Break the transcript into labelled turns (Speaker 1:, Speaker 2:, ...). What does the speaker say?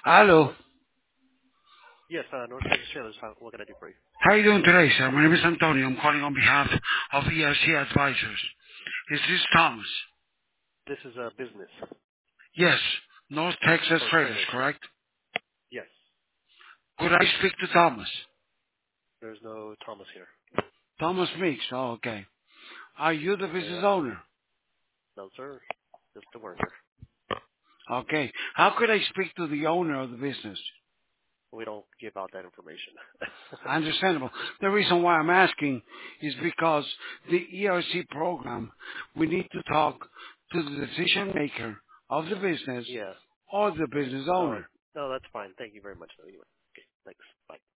Speaker 1: Hello.
Speaker 2: Hello? Yes, North Texas Trailers. What can I do for you?
Speaker 1: How are you doing today, sir? My name is Antonio. I'm calling on behalf of ERC Advisors. Is this Thomas?
Speaker 2: This is a business
Speaker 1: Yes. North Texas
Speaker 2: for
Speaker 1: Traders,
Speaker 2: trailers.
Speaker 1: correct?
Speaker 2: Yes.
Speaker 1: Could I speak to Thomas?
Speaker 2: There's no Thomas here.
Speaker 1: Thomas Meeks. Oh, okay. Are you the business
Speaker 2: Yeah.
Speaker 1: owner?
Speaker 2: No, sir. Just a worker.
Speaker 1: Okay. How could I speak to the owner of the business?
Speaker 2: We don't give out that information.
Speaker 1: Understandable. The reason why I'm asking is because the ERC program, we need to talk to the decision maker of the business
Speaker 2: Yeah.
Speaker 1: or the business
Speaker 2: No,
Speaker 1: owner.
Speaker 2: no, that's fine. Thank you very much. Though. Anyway. Okay. Thanks. Bye.